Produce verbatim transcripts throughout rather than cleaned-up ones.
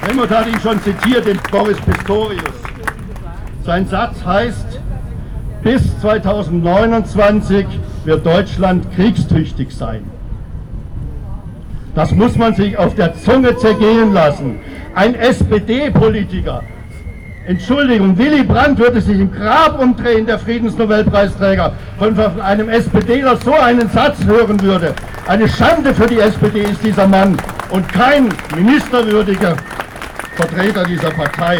Helmut hat ihn schon zitiert, den Boris Pistorius. Sein Satz heißt, bis zweitausendneunundzwanzig wird Deutschland kriegstüchtig sein. Das muss man sich auf der Zunge zergehen lassen. Ein S P D-Politiker, Entschuldigung, Willy Brandt würde sich im Grab umdrehen, der Friedensnobelpreisträger, von einem SPDler so einen Satz hören würde. Eine Schande für die S P D ist dieser Mann und kein ministerwürdiger Vertreter dieser Partei.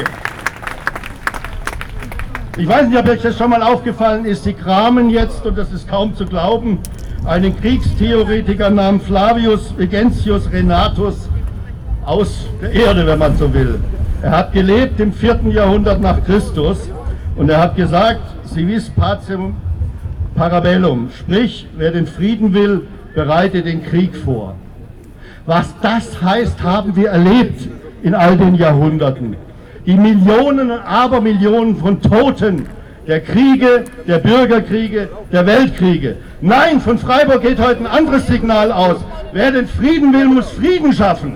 Ich weiß nicht, ob euch das schon mal aufgefallen ist, sie kramen jetzt, und das ist kaum zu glauben, einen Kriegstheoretiker namens Flavius Vigentius Renatus aus der Erde, wenn man so will. Er hat gelebt im vierten Jahrhundert nach Christus und er hat gesagt, si vis pacem parabellum, sprich, wer den Frieden will, bereite den Krieg vor. Was das heißt, haben wir erlebt in all den Jahrhunderten. Die Millionen und Abermillionen von Toten der Kriege, der Bürgerkriege, der Weltkriege. Nein, von Freiburg geht heute ein anderes Signal aus. Wer den Frieden will, muss Frieden schaffen.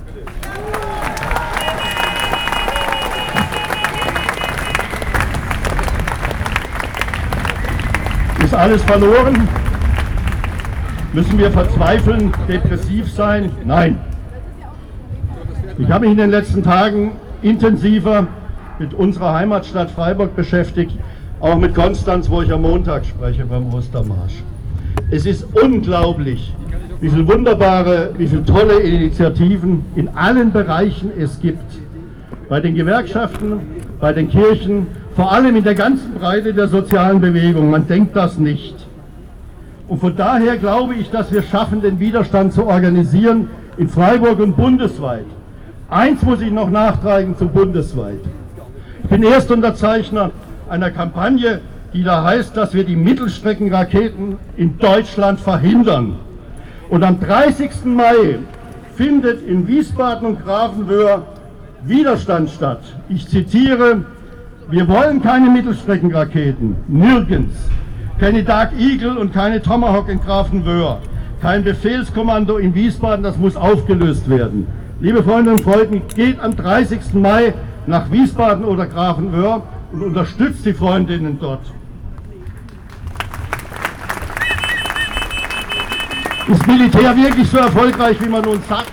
Ist alles verloren? Müssen wir verzweifeln, depressiv sein? Nein. Ich habe mich in den letzten Tagen intensiver mit unserer Heimatstadt Freiburg beschäftigt, auch mit Konstanz, wo ich am Montag spreche beim Ostermarsch. Es ist unglaublich, wie viele wunderbare, wie viele tolle Initiativen in allen Bereichen es gibt. Bei den Gewerkschaften, bei den Kirchen, vor allem in der ganzen Breite der sozialen Bewegung. Man denkt das nicht. Und von daher glaube ich, dass wir schaffen, den Widerstand zu organisieren in Freiburg und bundesweit. Eins muss ich noch nachtragen zu bundesweit. Ich bin Erstunterzeichner einer Kampagne, die da heißt, dass wir die Mittelstreckenraketen in Deutschland verhindern. Und am dreißigsten Mai findet in Wiesbaden und Grafenwöhr Widerstand statt. Ich zitiere, wir wollen keine Mittelstreckenraketen, nirgends. Keine Dark Eagle und keine Tomahawk in Grafenwöhr. Kein Befehlskommando in Wiesbaden, das muss aufgelöst werden. Liebe Freundinnen und Freunde, geht am dreißigsten Mai nach Wiesbaden oder Grafenwöhr und unterstützt die Freundinnen dort. Ist Militär wirklich so erfolgreich, wie man uns sagt?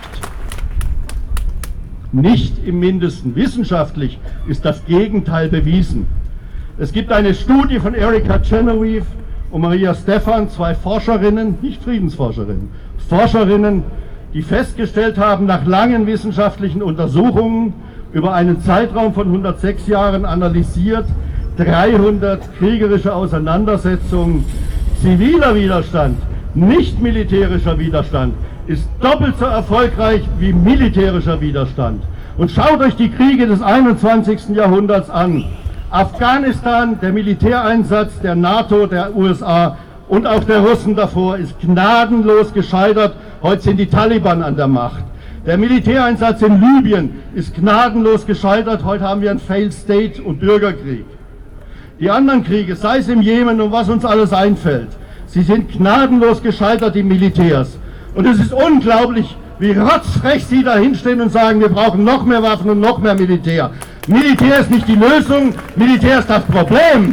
Nicht im Mindesten. Wissenschaftlich ist das Gegenteil bewiesen. Es gibt eine Studie von Erika Chenoweth und Maria Stephan, zwei Forscherinnen, nicht Friedensforscherinnen, Forscherinnen, die festgestellt haben, nach langen wissenschaftlichen Untersuchungen über einen Zeitraum von hundertsechs Jahren analysiert, dreihundert kriegerische Auseinandersetzungen, ziviler Widerstand, nicht militärischer Widerstand, ist doppelt so erfolgreich wie militärischer Widerstand. Und schaut euch die Kriege des einundzwanzigsten Jahrhunderts an. Afghanistan, der Militäreinsatz der NATO, der U S A und auch der Russen davor ist gnadenlos gescheitert. Heute sind die Taliban an der Macht. Der Militäreinsatz in Libyen ist gnadenlos gescheitert. Heute haben wir einen Failed State und Bürgerkrieg. Die anderen Kriege, sei es im Jemen und was uns alles einfällt, sie sind gnadenlos gescheitert, die Militärs. Und es ist unglaublich, wie rotzfrech sie da hinstehen und sagen, wir brauchen noch mehr Waffen und noch mehr Militär. Militär ist nicht die Lösung, Militär ist das Problem.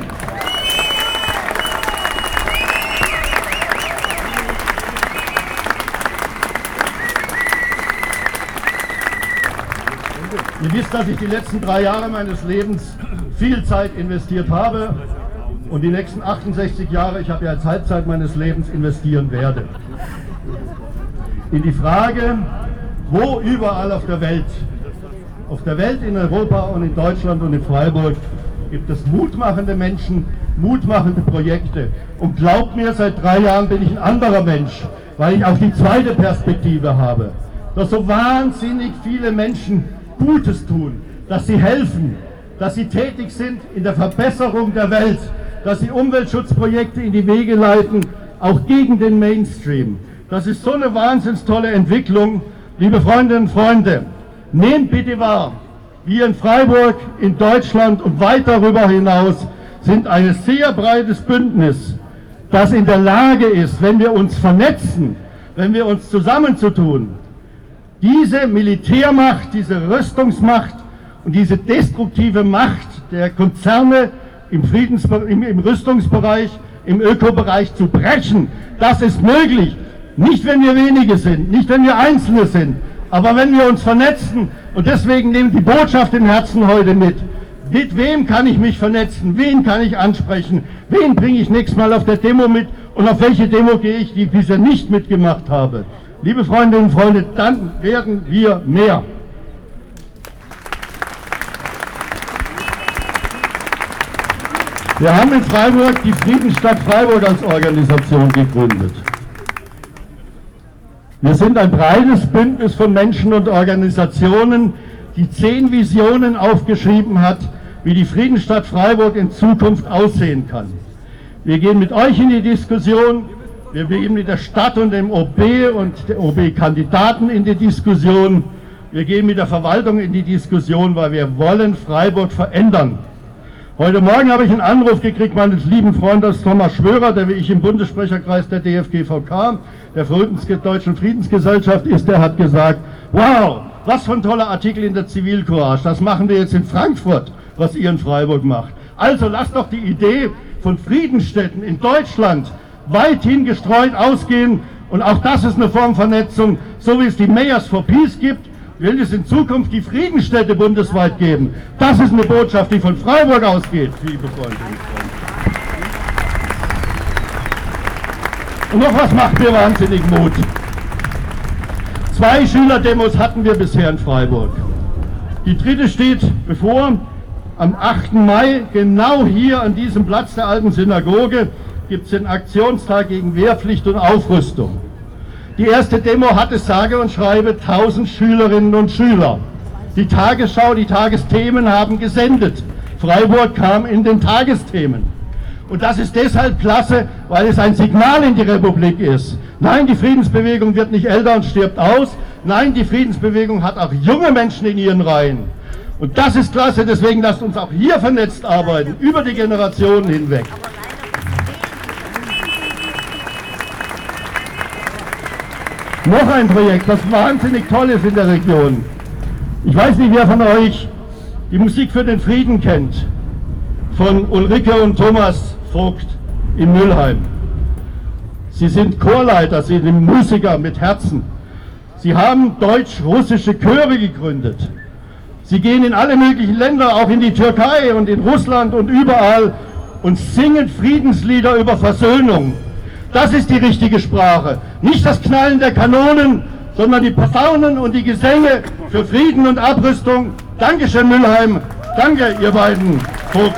Ihr wisst, dass ich die letzten drei Jahre meines Lebens viel Zeit investiert habe und die nächsten achtundsechzig Jahre, ich habe ja als Halbzeit meines Lebens investieren werde. In die Frage, wo überall auf der Welt, auf der Welt in Europa und in Deutschland und in Freiburg gibt es mutmachende Menschen, mutmachende Projekte. Und glaubt mir, seit drei Jahren bin ich ein anderer Mensch, weil ich auch die zweite Perspektive habe. Dass so wahnsinnig viele Menschen Gutes tun, dass sie helfen, dass sie tätig sind in der Verbesserung der Welt, dass sie Umweltschutzprojekte in die Wege leiten, auch gegen den Mainstream. Das ist so eine wahnsinnig tolle Entwicklung. Liebe Freundinnen und Freunde, nehmt bitte wahr, wir in Freiburg, in Deutschland und weit darüber hinaus sind ein sehr breites Bündnis, das in der Lage ist, wenn wir uns vernetzen, wenn wir uns zusammenzutun, Diese Militärmacht, diese Rüstungsmacht und diese destruktive Macht der Konzerne im, Friedens, im, im Rüstungsbereich, im Ökobereich zu brechen, das ist möglich. Nicht, wenn wir wenige sind, nicht, wenn wir Einzelne sind, aber wenn wir uns vernetzen. Und deswegen nehmt die Botschaft im Herzen heute mit. Mit wem kann ich mich vernetzen? Wen kann ich ansprechen? Wen bringe ich nächstes Mal auf der Demo mit? Und auf welche Demo gehe ich, die ich bisher nicht mitgemacht habe? Liebe Freundinnen und Freunde, dann werden wir mehr. Wir haben in Freiburg die Friedensstadt Freiburg als Organisation gegründet. Wir sind ein breites Bündnis von Menschen und Organisationen, die zehn Visionen aufgeschrieben hat, wie die Friedensstadt Freiburg in Zukunft aussehen kann. Wir gehen mit euch in die Diskussion, wir gehen mit der Stadt und dem O B und der O B-Kandidaten in die Diskussion, wir gehen mit der Verwaltung in die Diskussion, weil wir wollen Freiburg verändern. Heute Morgen habe ich einen Anruf gekriegt meines lieben Freundes Thomas Schwörer, der wie ich im Bundessprecherkreis der D F G V K, der Deutschen Friedensgesellschaft ist, der hat gesagt, wow, was für ein toller Artikel in der Zivilcourage, das machen wir jetzt in Frankfurt, was ihr in Freiburg macht. Also lasst doch die Idee von Friedensstädten in Deutschland weithin gestreut ausgehen und auch das ist eine Form von Vernetzung, so wie es die Mayors for Peace gibt, will es in Zukunft die Friedensstädte bundesweit geben. Das ist eine Botschaft, die von Freiburg ausgeht, liebe Freundinnen und Freunde. Und noch was macht mir wahnsinnig Mut. Zwei Schülerdemos hatten wir bisher in Freiburg. Die dritte steht bevor. Am achten Mai, genau hier an diesem Platz der alten Synagoge, gibt es den Aktionstag gegen Wehrpflicht und Aufrüstung. Die erste Demo hatte sage und schreibe tausend Schülerinnen und Schüler. Die Tagesschau, die Tagesthemen haben gesendet. Freiburg kam in den Tagesthemen. Und das ist deshalb klasse, weil es ein Signal in die Republik ist. Nein, die Friedensbewegung wird nicht älter und stirbt aus. Nein, die Friedensbewegung hat auch junge Menschen in ihren Reihen. Und das ist klasse, deswegen lasst uns auch hier vernetzt arbeiten, über die Generationen hinweg. Noch ein Projekt, das wahnsinnig toll ist in der Region. Ich weiß nicht, wer von euch die Musik für den Frieden kennt, von Ulrike und Thomas Vogt in Mülheim. Sie sind Chorleiter, sie sind Musiker mit Herzen. Sie haben deutsch-russische Chöre gegründet. Sie gehen in alle möglichen Länder, auch in die Türkei und in Russland und überall und singen Friedenslieder über Versöhnung. Das ist die richtige Sprache. Nicht das Knallen der Kanonen, sondern die Posaunen und die Gesänge für Frieden und Abrüstung. Dankeschön, Mülheim. Danke, ihr beiden Vogt.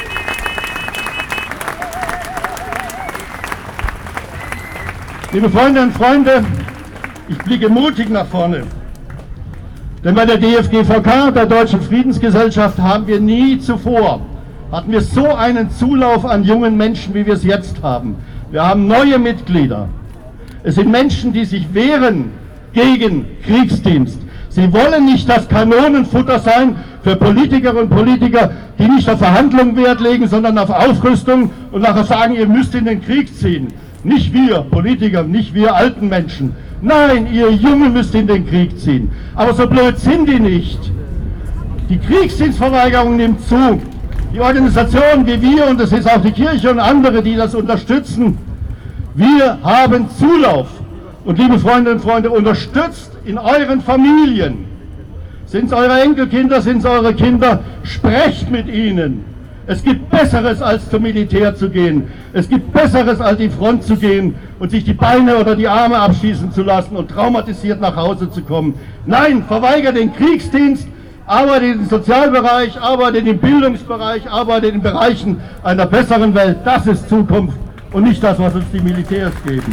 Liebe Freundinnen und Freunde, ich blicke mutig nach vorne. Denn bei der D F G V K, der Deutschen Friedensgesellschaft, haben wir nie zuvor, hatten wir so einen Zulauf an jungen Menschen, wie wir es jetzt haben. Wir haben neue Mitglieder. Es sind Menschen, die sich wehren gegen Kriegsdienst. Sie wollen nicht das Kanonenfutter sein für Politikerinnen und Politiker, die nicht auf Verhandlungen Wert legen, sondern auf Aufrüstung und nachher sagen, ihr müsst in den Krieg ziehen. Nicht wir Politiker, nicht wir alten Menschen. Nein, ihr Jungen müsst in den Krieg ziehen. Aber so blöd sind die nicht. Die Kriegsdienstverweigerung nimmt zu. Die Organisationen wie wir, und es ist auch die Kirche und andere, die das unterstützen, wir haben Zulauf. Und liebe Freundinnen und Freunde, unterstützt in euren Familien. Sind es eure Enkelkinder, sind es eure Kinder, sprecht mit ihnen. Es gibt Besseres, als zum Militär zu gehen. Es gibt Besseres, als die Front zu gehen und sich die Beine oder die Arme abschießen zu lassen und traumatisiert nach Hause zu kommen. Nein, verweigert den Kriegsdienst, arbeitet im Sozialbereich, arbeitet im Bildungsbereich, arbeitet in Bereichen einer besseren Welt. Das ist Zukunft und nicht das, was uns die Militärs geben.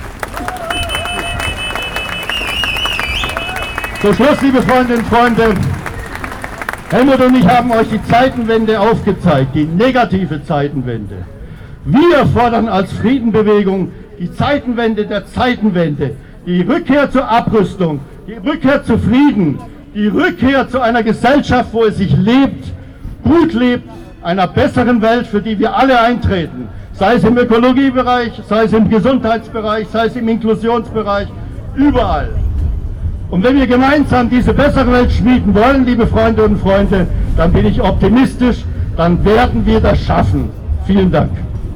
Zum Schluss, liebe Freundinnen und Freunde, Helmut und ich haben euch die Zeitenwende aufgezeigt, die negative Zeitenwende. Wir fordern als Friedenbewegung die Zeitenwende der Zeitenwende, die Rückkehr zur Abrüstung, die Rückkehr zu Frieden, die Rückkehr zu einer Gesellschaft, wo es sich lebt, gut lebt, einer besseren Welt, für die wir alle eintreten. Sei es im Ökologiebereich, sei es im Gesundheitsbereich, sei es im Inklusionsbereich, überall. Und wenn wir gemeinsam diese bessere Welt schmieden wollen, liebe Freunde und Freunde, dann bin ich optimistisch, dann werden wir das schaffen. Vielen Dank.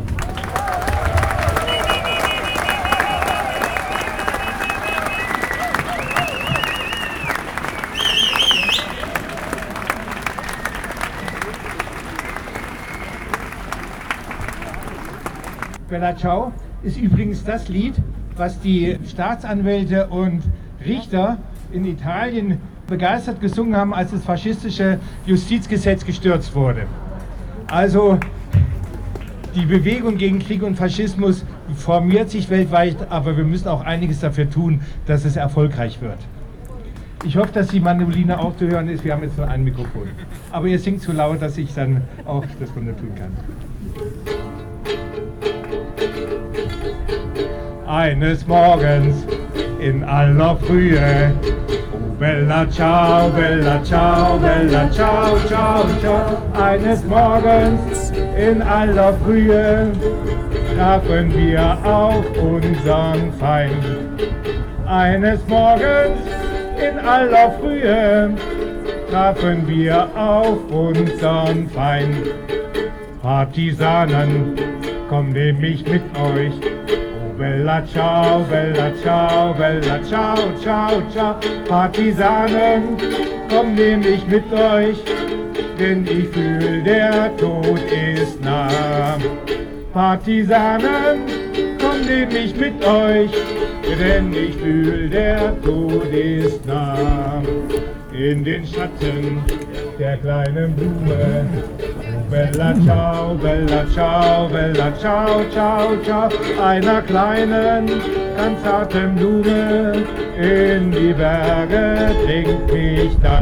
Bella Ciao ist übrigens das Lied, was die Staatsanwälte und Richter in Italien begeistert gesungen haben, als das faschistische Justizgesetz gestürzt wurde. Also die Bewegung gegen Krieg und Faschismus formiert sich weltweit, aber wir müssen auch einiges dafür tun, dass es erfolgreich wird. Ich hoffe, dass die Mandoline auch zu hören ist. Wir haben jetzt nur ein Mikrofon. Aber ihr singt so laut, dass ich dann auch das runter tun kann. Eines Morgens in aller Frühe, oh Bella Ciao, Bella Ciao, Bella Ciao, Ciao, Ciao. Eines Morgens in aller Frühe trafen wir auf unseren Feind. Eines Morgens in aller Frühe trafen wir auf unseren Feind. Partisanen, komm, nehm mich mit euch. Bella Ciao, Bella Ciao, Bella Ciao, Ciao, Ciao. Partisanen, komm, nehm ich mit euch, denn ich fühl, der Tod ist nah. Partisanen, komm, nehm ich mit euch, denn ich fühl, der Tod ist nah. In den Schatten der kleinen Blume, oh Bella Ciao, Bella Ciao, Bella Ciao, Ciao, Ciao, einer kleinen, ganz zarten Blume, in die Berge dringt mich dann.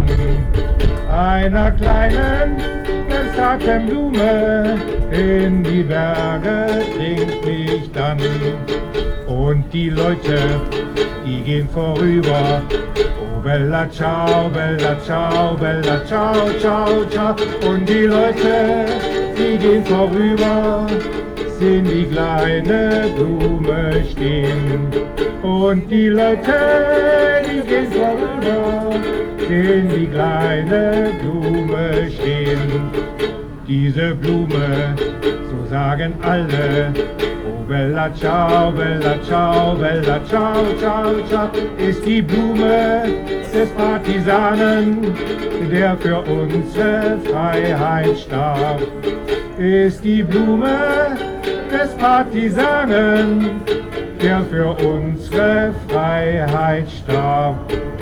Einer kleinen, ganz zarten Blume, in die Berge dringt mich dann. Und die Leute, die gehen vorüber, oh Bella Ciao, Bella Ciao, Bella Ciao, Ciao, Ciao. Und die Leute, die gehen vorüber, sehen die kleine Blume stehen. Und die Leute, die gehen vorüber, sehen die kleine Blume stehen. Diese Blume, so sagen alle, oh Bella Ciao, Bella Ciao, Bella Ciao, Ciao, Ciao, ist die Blume des Partisanen, der für unsere Freiheit starb. Ist die Blume des Partisanen, der für unsere Freiheit starb.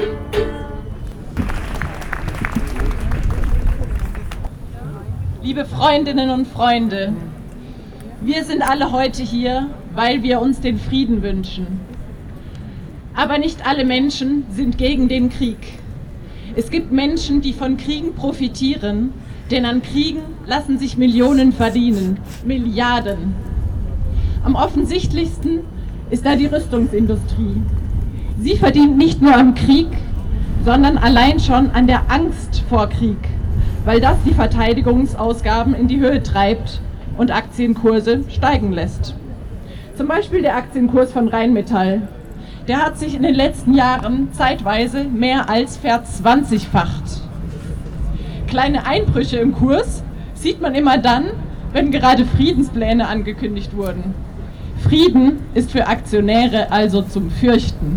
Liebe Freundinnen und Freunde, wir sind alle heute hier, weil wir uns den Frieden wünschen. Aber nicht alle Menschen sind gegen den Krieg. Es gibt Menschen, die von Kriegen profitieren, denn an Kriegen lassen sich Millionen verdienen, Milliarden. Am offensichtlichsten ist da die Rüstungsindustrie. Sie verdient nicht nur am Krieg, sondern allein schon an der Angst vor Krieg, weil das die Verteidigungsausgaben in die Höhe treibt und Aktienkurse steigen lässt. Zum Beispiel der Aktienkurs von Rheinmetall. Der hat sich in den letzten Jahren zeitweise mehr als verzwanzigfacht. Kleine Einbrüche im Kurs sieht man immer dann, wenn gerade Friedenspläne angekündigt wurden. Frieden ist für Aktionäre also zum Fürchten.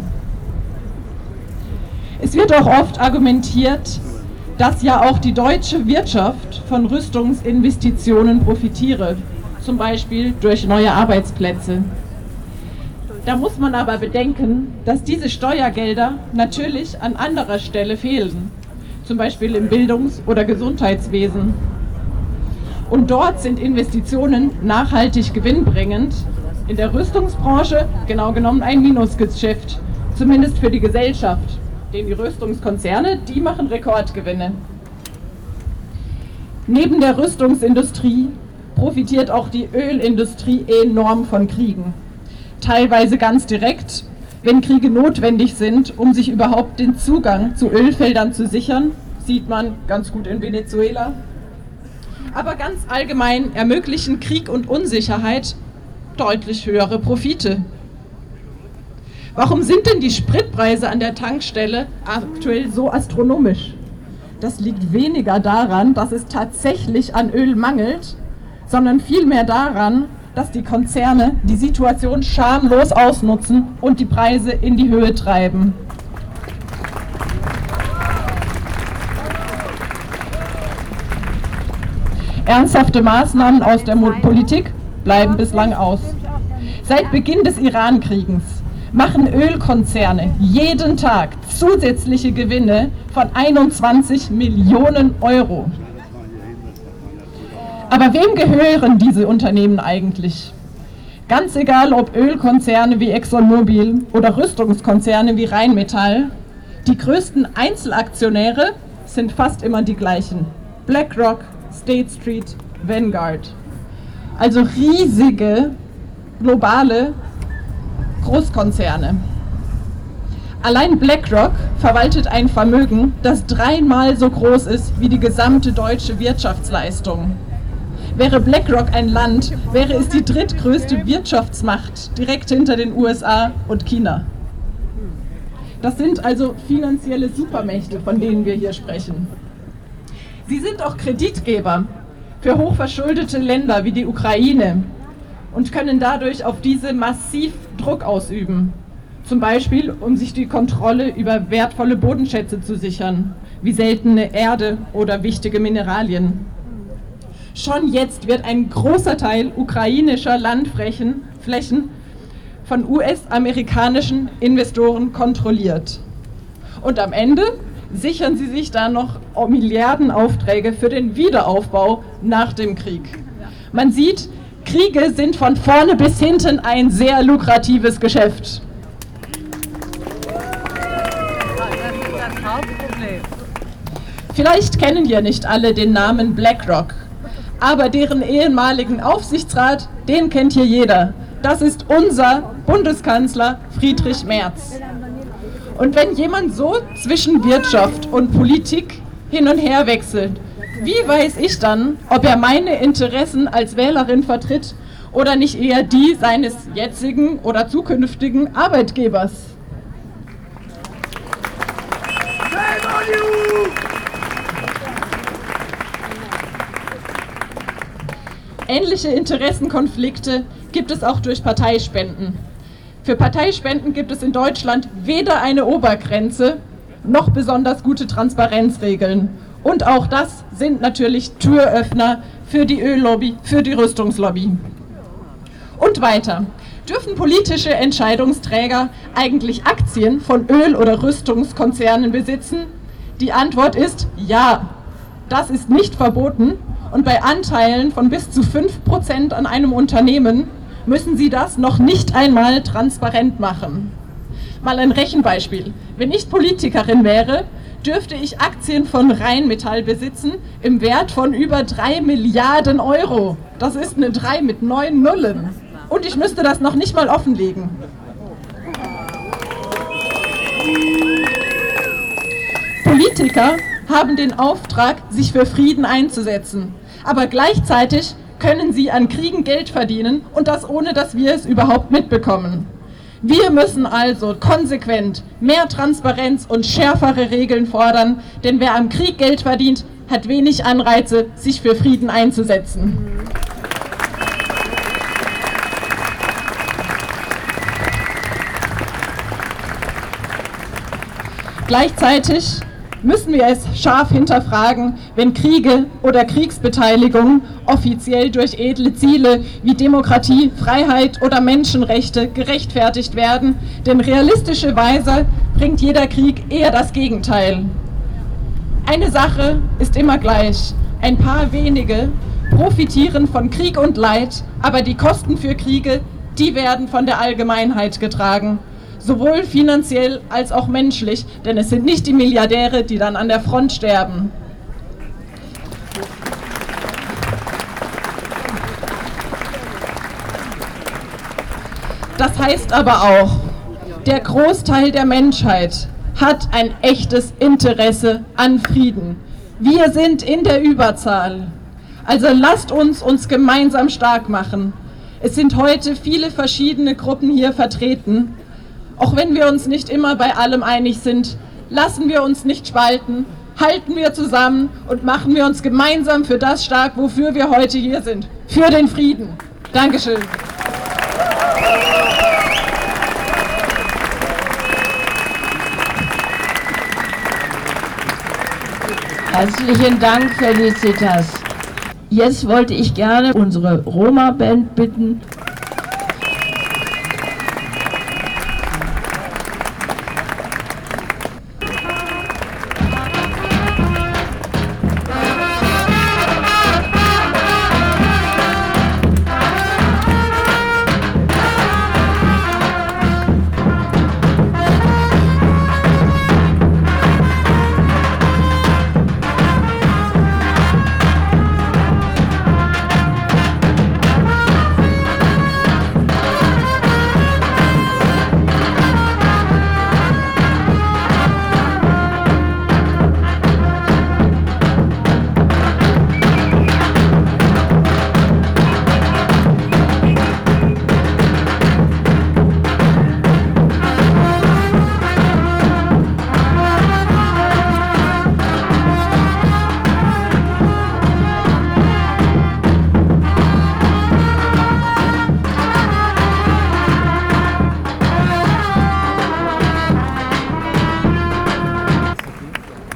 Es wird auch oft argumentiert, dass ja auch die deutsche Wirtschaft von Rüstungsinvestitionen profitiere, zum Beispiel durch neue Arbeitsplätze. Da muss man aber bedenken, dass diese Steuergelder natürlich an anderer Stelle fehlen, zum Beispiel im Bildungs- oder Gesundheitswesen. Und dort sind Investitionen nachhaltig gewinnbringend, in der Rüstungsbranche genau genommen ein Minusgeschäft, zumindest für die Gesellschaft. Denn die Rüstungskonzerne, die machen Rekordgewinne. Neben der Rüstungsindustrie profitiert auch die Ölindustrie enorm von Kriegen. Teilweise ganz direkt, wenn Kriege notwendig sind, um sich überhaupt den Zugang zu Ölfeldern zu sichern, sieht man ganz gut in Venezuela. Aber ganz allgemein ermöglichen Krieg und Unsicherheit deutlich höhere Profite. Warum sind denn die Spritpreise an der Tankstelle aktuell so astronomisch? Das liegt weniger daran, dass es tatsächlich an Öl mangelt, sondern vielmehr daran, dass die Konzerne die Situation schamlos ausnutzen und die Preise in die Höhe treiben. Ernsthafte Maßnahmen aus der Politik bleiben bislang aus. Seit Beginn des Iran-Krieges machen Ölkonzerne jeden Tag zusätzliche Gewinne von einundzwanzig Millionen Euro. Aber wem gehören diese Unternehmen eigentlich? Ganz egal, ob Ölkonzerne wie ExxonMobil oder Rüstungskonzerne wie Rheinmetall, die größten Einzelaktionäre sind fast immer die gleichen. BlackRock, State Street, Vanguard. Also riesige, globale Großkonzerne. Allein BlackRock verwaltet ein Vermögen, das dreimal so groß ist wie die gesamte deutsche Wirtschaftsleistung. Wäre BlackRock ein Land, wäre es die drittgrößte Wirtschaftsmacht, direkt hinter den U S A und China. Das sind also finanzielle Supermächte, von denen wir hier sprechen. Sie sind auch Kreditgeber für hochverschuldete Länder wie die Ukraine und können dadurch auf diese massiv Druck ausüben. Zum Beispiel, um sich die Kontrolle über wertvolle Bodenschätze zu sichern, wie seltene Erde oder wichtige Mineralien. Schon jetzt wird ein großer Teil ukrainischer Landflächen Flächen von U S-amerikanischen Investoren kontrolliert. Und am Ende sichern sie sich dann noch Milliardenaufträge für den Wiederaufbau nach dem Krieg. Man sieht, Kriege sind von vorne bis hinten ein sehr lukratives Geschäft. Vielleicht kennen ja nicht alle den Namen BlackRock, aber deren ehemaligen Aufsichtsrat, den kennt hier jeder. Das ist unser Bundeskanzler Friedrich Merz. Und wenn jemand so zwischen Wirtschaft und Politik hin und her wechselt, wie weiß ich dann, ob er meine Interessen als Wählerin vertritt oder nicht eher die seines jetzigen oder zukünftigen Arbeitgebers? Ähnliche Interessenkonflikte gibt es auch durch Parteispenden. Für Parteispenden gibt es in Deutschland weder eine Obergrenze noch besonders gute Transparenzregeln. Und auch das sind natürlich Türöffner für die Öllobby, für die Rüstungslobby. Und weiter. Dürfen politische Entscheidungsträger eigentlich Aktien von Öl- oder Rüstungskonzernen besitzen? Die Antwort ist ja. Das ist nicht verboten. Und bei Anteilen von bis zu fünf Prozent an einem Unternehmen müssen Sie das noch nicht einmal transparent machen. Mal ein Rechenbeispiel. Wenn ich Politikerin wäre, dürfte ich Aktien von Rheinmetall besitzen im Wert von über drei Milliarden Euro. Das ist eine drei mit neun Nullen. Und ich müsste das noch nicht mal offenlegen. Politiker haben den Auftrag, sich für Frieden einzusetzen. Aber gleichzeitig können sie an Kriegen Geld verdienen und das ohne, dass wir es überhaupt mitbekommen. Wir müssen also konsequent mehr Transparenz und schärfere Regeln fordern, denn wer am Krieg Geld verdient, hat wenig Anreize, sich für Frieden einzusetzen. Gleichzeitig müssen wir es scharf hinterfragen, wenn Kriege oder Kriegsbeteiligung offiziell durch edle Ziele wie Demokratie, Freiheit oder Menschenrechte gerechtfertigt werden, denn realistischerweise bringt jeder Krieg eher das Gegenteil. Eine Sache ist immer gleich: Ein paar wenige profitieren von Krieg und Leid, aber die Kosten für Kriege, die werden von der Allgemeinheit getragen. Sowohl finanziell als auch menschlich, denn es sind nicht die Milliardäre, die dann an der Front sterben. Das heißt aber auch, der Großteil der Menschheit hat ein echtes Interesse an Frieden. Wir sind in der Überzahl. Also lasst uns uns gemeinsam stark machen. Es sind heute viele verschiedene Gruppen hier vertreten. Auch wenn wir uns nicht immer bei allem einig sind, lassen wir uns nicht spalten, halten wir zusammen und machen wir uns gemeinsam für das stark, wofür wir heute hier sind. Für den Frieden. Dankeschön. Herzlichen Dank, Felicitas. Jetzt wollte ich gerne unsere Roma-Band bitten,